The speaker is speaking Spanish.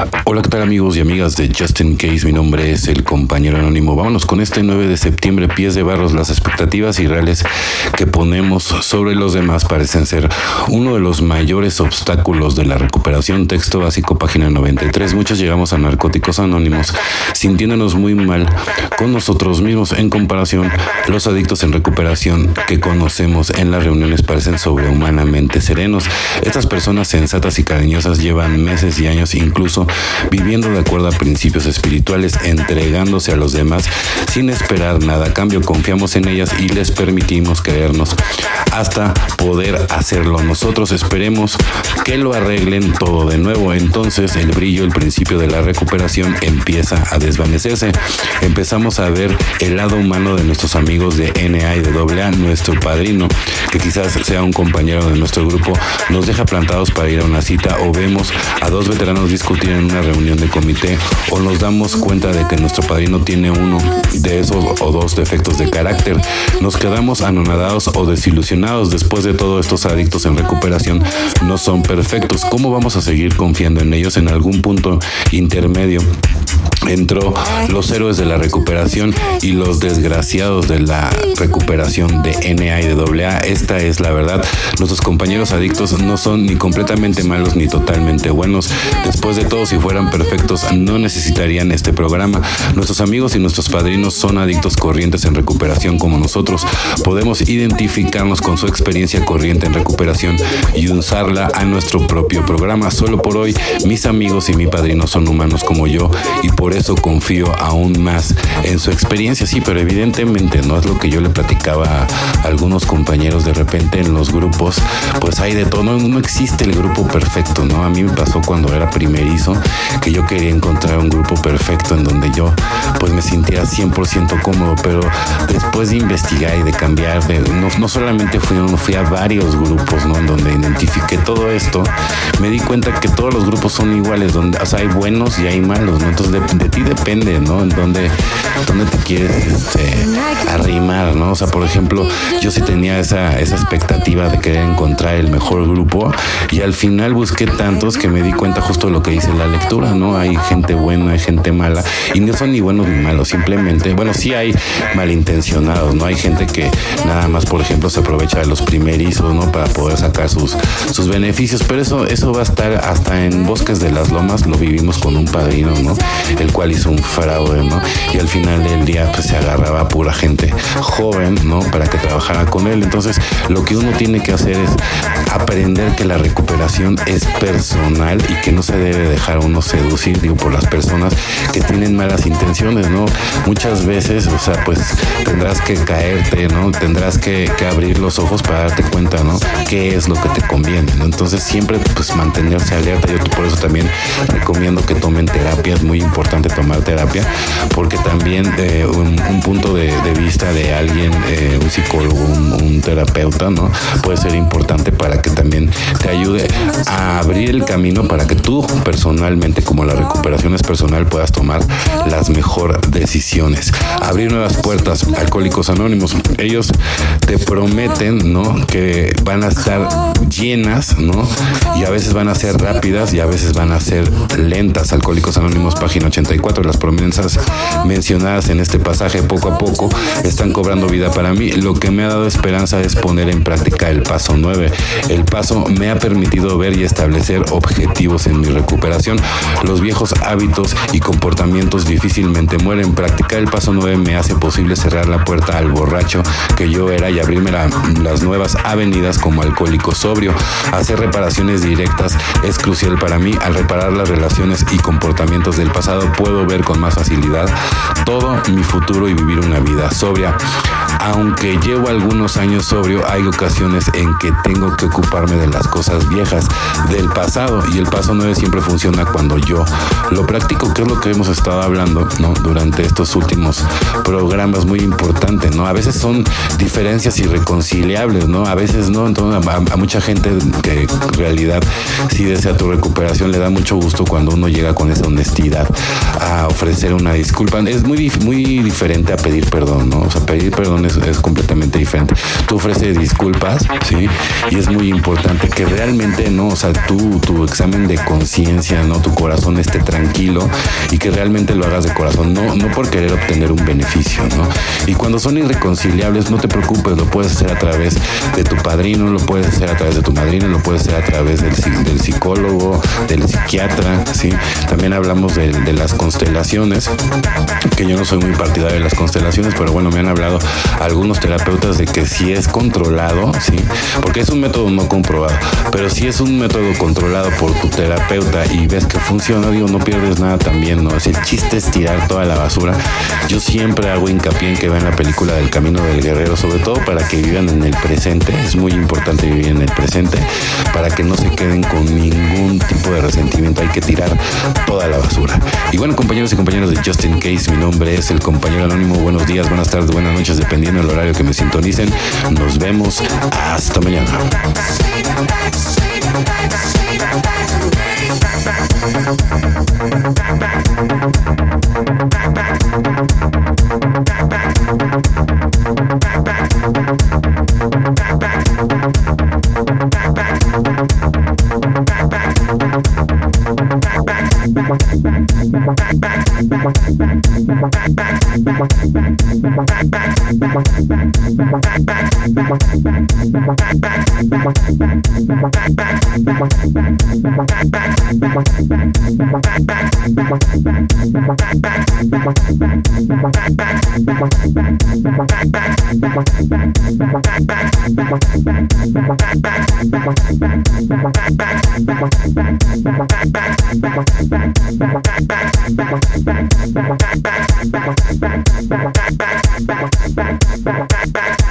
Hola, ¿qué tal amigos y amigas de Just In Case? Mi nombre es el compañero anónimo. Vámonos con este 9 de septiembre, pies de barros. Las expectativas irreales que ponemos sobre los demás parecen ser uno de los mayores obstáculos de la recuperación. Texto básico, página 93. Muchos llegamos a Narcóticos Anónimos sintiéndonos muy mal con nosotros mismos. En comparación, los adictos en recuperación que conocemos en las reuniones parecen sobrehumanamente serenos. Estas personas sensatas y cariñosas llevan meses y años incluso viviendo de acuerdo a principios espirituales, entregándose a los demás sin esperar nada a cambio. Confiamos en ellas y les permitimos creernos hasta poder hacerlo nosotros. Esperemos que lo arreglen todo de nuevo. Entonces el brillo, el principio de la recuperación empieza a desvanecerse. Empezamos a ver el lado humano de nuestros amigos de NA y de AA. Nuestro padrino, que quizás sea un compañero de nuestro grupo, nos deja plantados para ir a una cita, o vemos a dos veteranos discutir en una reunión de comité, o nos damos cuenta de que nuestro padrino tiene uno de esos o dos defectos de carácter. Nos quedamos anonadados o desilusionados. Después de todo, estos adictos en recuperación no son perfectos. ¿Cómo vamos a seguir confiando en ellos? En algún punto intermedio entró los héroes de la recuperación y los desgraciados de la recuperación de NA y de AA. Esta es la verdad. Nuestros compañeros adictos no son ni completamente malos ni totalmente buenos. Después de todo, si fueran perfectos, no necesitarían este programa. Nuestros amigos y nuestros padrinos son adictos corrientes en recuperación como nosotros. Podemos identificarnos con su experiencia corriente en recuperación y usarla a nuestro propio programa. Solo por hoy, mis amigos y mi padrino son humanos como yo, y por eso confío aún más en su experiencia. Sí, pero evidentemente no es lo que yo le platicaba a algunos compañeros. De repente en los grupos pues hay de todo. No existe el grupo perfecto, ¿no? A mí me pasó cuando era primerizo que yo quería encontrar un grupo perfecto en donde yo pues me sintiera 100% cómodo, pero después de investigar y de cambiar, no solamente fui a varios grupos, ¿no? En donde identifiqué todo esto, me di cuenta que todos los grupos son iguales, donde, o sea, hay buenos y hay malos, ¿no? Entonces de ti depende, ¿no? En dónde te quieres arrimar, ¿no? O sea, por ejemplo, yo sí tenía esa expectativa de querer encontrar el mejor grupo, y al final busqué tantos que me di cuenta justo de lo que dice la lectura, ¿no? Hay gente buena, hay gente mala, y no son ni buenos ni malos, simplemente, bueno, sí hay malintencionados, ¿no? Hay gente que nada más, por ejemplo, se aprovecha de los primerizos, ¿no? Para poder sacar sus beneficios, pero eso va a estar hasta en Bosques de las Lomas. Lo vivimos con un padrino, ¿no? El cual hizo un fraude, ¿no? Y al final del día pues se agarraba a pura gente joven, ¿no? Para que trabajara con él. Entonces lo que uno tiene que hacer es aprender que la recuperación es personal y que no se debe dejar uno seducir, digo, por las personas que tienen malas intenciones, ¿no? Muchas veces, o sea, pues tendrás que caerte, ¿no? Tendrás que abrir los ojos para darte cuenta, ¿no? Qué es lo que te conviene, ¿no? Entonces siempre pues mantenerse alerta. Yo por eso también recomiendo que tomen terapia. Es muy importante tomar terapia, porque también un punto de vista de alguien, un psicólogo, un terapeuta, ¿no? Puede ser importante para que también te ayude a abrir el camino para que tú personalmente, como la recuperación es personal, puedas tomar las mejores decisiones. Abrir nuevas puertas. Alcohólicos Anónimos, ellos te prometen, ¿no? Que van a estar llenas, ¿no? Y a veces van a ser rápidas y a veces van a ser lentas. Alcohólicos Anónimos, página 84. Las promesas mencionadas en este pasaje poco a poco están cobrando vida para mí. Lo que me ha dado esperanza es poner en práctica el paso 9. El paso me ha permitido ver y establecer objetivos en mi recuperación. Los viejos hábitos y comportamientos difícilmente mueren. Practicar el paso 9 me hace posible cerrar la puerta al borracho que yo era y abrirme las nuevas avenidas como alcohólico sobrio. Hacer reparaciones directas es crucial para mí. Al reparar las relaciones y comportamientos del pasado, puedo ver con más facilidad todo mi futuro y vivir una vida sobria. Aunque llevo algunos años sobrio, hay ocasiones en que tengo que ocuparme de las cosas viejas del pasado, y el paso 9 siempre funciona cuando yo lo practico, que es lo que hemos estado hablando, ¿no? Durante estos últimos programas. Muy importante, ¿no? A veces son diferencias irreconciliables, ¿no? A veces no. Entonces a mucha gente que en realidad sí desea tu recuperación, le da mucho gusto cuando uno llega con esa honestidad a ofrecer una disculpa. Es muy diferente a pedir perdón, ¿no? O sea, pedir perdón es completamente diferente. Tú ofreces disculpas, ¿sí? Y es muy importante que realmente, ¿no? O sea, tu examen de conciencia, ¿no? Tu corazón esté tranquilo y que realmente lo hagas de corazón, no por querer obtener un beneficio, ¿no? Y cuando son irreconciliables, no te preocupes, lo puedes hacer a través de tu padrino, lo puedes hacer a través de tu madrina, lo puedes hacer a través del psicólogo, del psiquiatra, ¿sí? También hablamos de las constelaciones, que yo no soy muy partidario de las constelaciones, pero bueno, me han hablado algunos terapeutas de que si es controlado, ¿sí? Porque es un método no comprobado, pero si es un método controlado por tu terapeuta y ves que funciona, digo, no pierdes nada también, ¿no? Si el chiste es tirar toda la basura, yo siempre hago hincapié en que vean la película del Camino del Guerrero, sobre todo para que vivan en el presente. Es muy importante vivir en el presente para que no se queden con ningún tipo de resentimiento. Hay que tirar toda la basura. Y bueno, compañeros y compañeras de Just In Case, mi nombre es el compañero anónimo. Buenos días, buenas tardes, buenas noches, dependiendo del horario que me sintonicen. Nos vemos hasta mañana. Back.